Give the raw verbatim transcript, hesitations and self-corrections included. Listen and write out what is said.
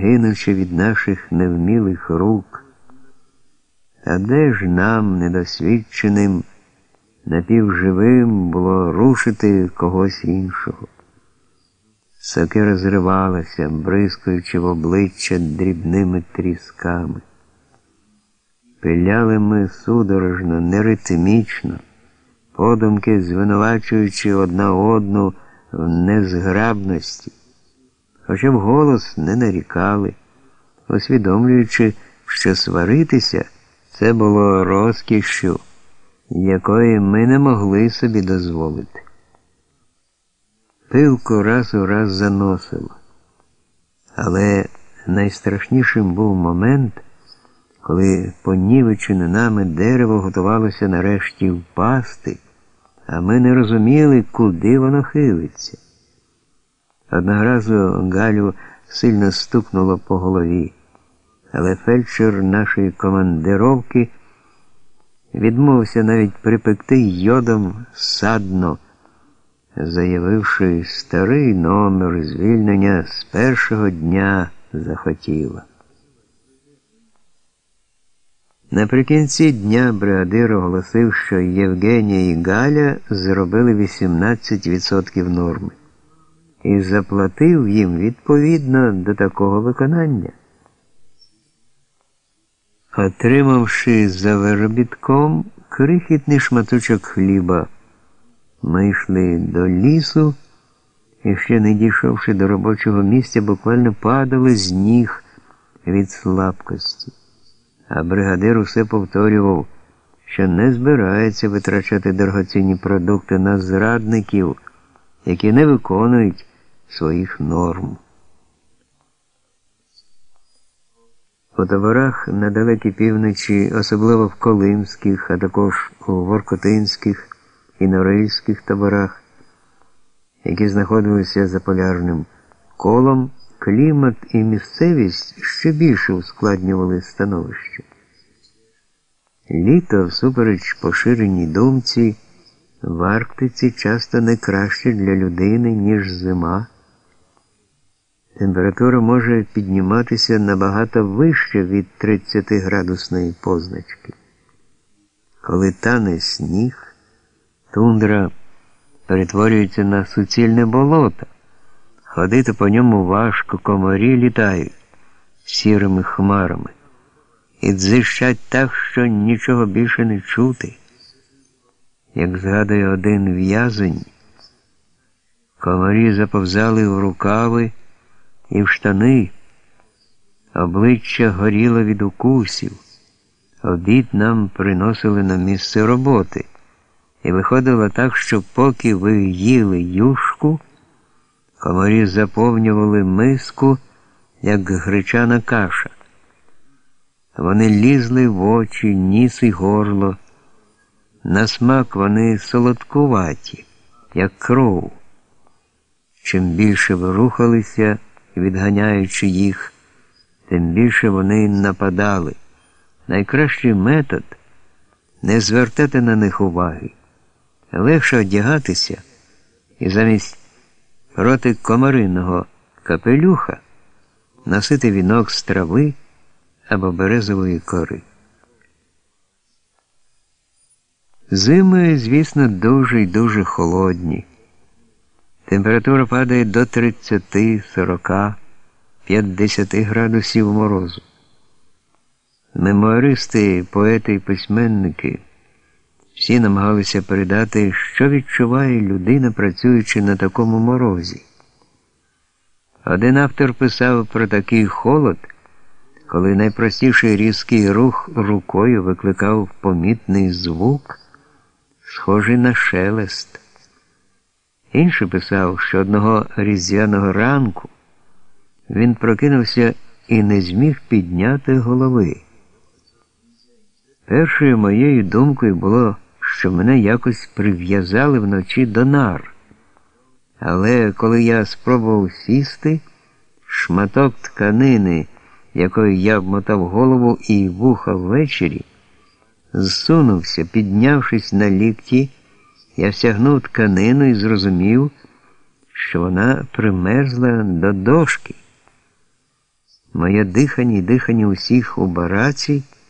гинучи від наших невмілих рук. А де ж нам, недосвідченим, напівживим, було рушити когось іншого? Сокира зривалася, бризкаючи в обличчя дрібними трісками. Пиляли ми судорожно, неритмічно, подумки звинувачуючи одна одну в незграбності, хоча вголос не нарікали, усвідомлюючи, що сваритися – це було розкішшю, якої ми не могли собі дозволити. Пилку раз у раз заносило. Але найстрашнішим був момент, коли понівечене нами дерево готувалося нарешті впасти, а ми не розуміли, куди воно хилиться. Одного разу Галю сильно стукнуло по голові, але фельдшер нашої командировки відмовився навіть припекти йодом садно, заявивши старий номер звільнення з першого дня захотіла. Наприкінці дня бригадир оголосив, що Євгенія і Галя зробили вісімнадцять відсотків норми і заплатив їм відповідно до такого виконання. Отримавши за виробітком крихітний шматочок хліба, ми йшли до лісу і, ще не дійшовши до робочого місця, буквально падали з ніг від слабкості. А бригадир усе повторював, що не збирається витрачати дорогоцінні продукти на зрадників, які не виконують своїх норм. У таборах на далекій півночі, особливо в Колимських, а також у Воркотинських і Норильських таборах, які знаходилися за полярним колом, клімат і місцевість ще більше ускладнювали становище. Літо, всупереч поширеній думці, в Арктиці часто не краще для людини, ніж зима. Температура може підніматися набагато вище від тридцятиградусної позначки. Коли тане сніг, тундра перетворюється на суцільне болото. Ходити по ньому важко, комарі літають сірими хмарами і дзищать так, що нічого більше не чути. Як згадує один в'язень, комарі заповзали в рукави і в штани, обличчя горіло від укусів, обід нам приносили на місце роботи, і виходило так, що поки ви їли юшку, комарі заповнювали миску, як гречана каша. Вони лізли в очі, ніс і горло. На смак вони солодкуваті, як кров. Чим більше ви рухалися, відганяючи їх, тим більше вони нападали. Найкращий метод – не звертати на них уваги. Легше одягатися і замість проти комариного капелюха носити вінок з трави або березової кори. Зими, звісно, дуже й дуже холодні. Температура падає до тридцяти, сорока, п'ятдесяти градусів морозу. Мемуаристи, поети і письменники всі намагалися передати, що відчуває людина, працюючи на такому морозі. Один автор писав про такий холод, коли найпростіший різкий рух рукою викликав помітний звук, схожий на шелест. Інший писав, що одного різдвяного ранку він прокинувся і не зміг підняти голови. Першою моєю думкою було, що мене якось прив'язали вночі до нар. Але коли я спробував сісти, шматок тканини, якою я обмотав голову і вуха ввечері, зсунувся, піднявшись на лікті, я всягнув тканину і зрозумів, що вона примерзла до дошки. Моє дихання і дихання усіх у бараці